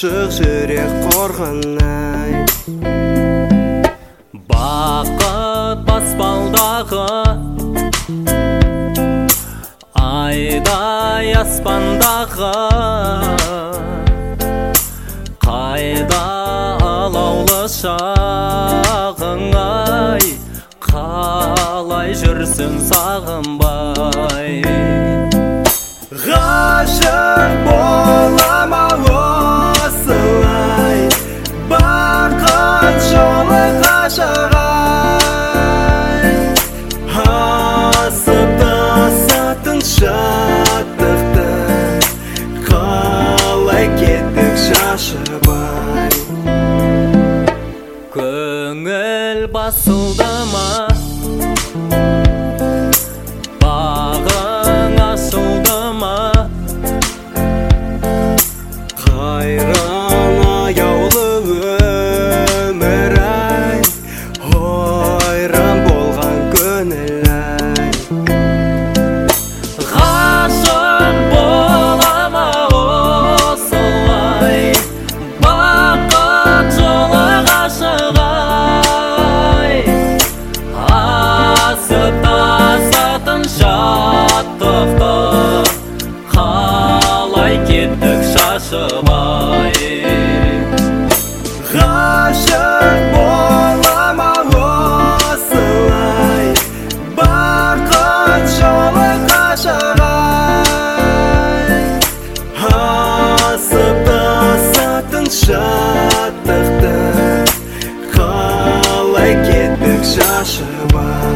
ашық жүрек қорғанай. Бақыт баспалдағы айдай аспандағы, қайда алаулы шағың ай, қалай жүрсің сағынбай. Ғашық болама осылай, бақыт жолы қашағай. Асып тасатын шаттықты, қалай кеттік шашыбай. Көңіл басылды ма, бағың ашылды ма, қайран аяулы өмір ай, ойран болған көңіл ай. ғашық болама осылай, бақыт жолы қашығай. Асып тасатын шаттықты, қалай кеттік шашыбай. Ғашық болама осылай, бақыт жолы қашағай. Асып тасатын шаттықты, қалай кеттік шашыбай.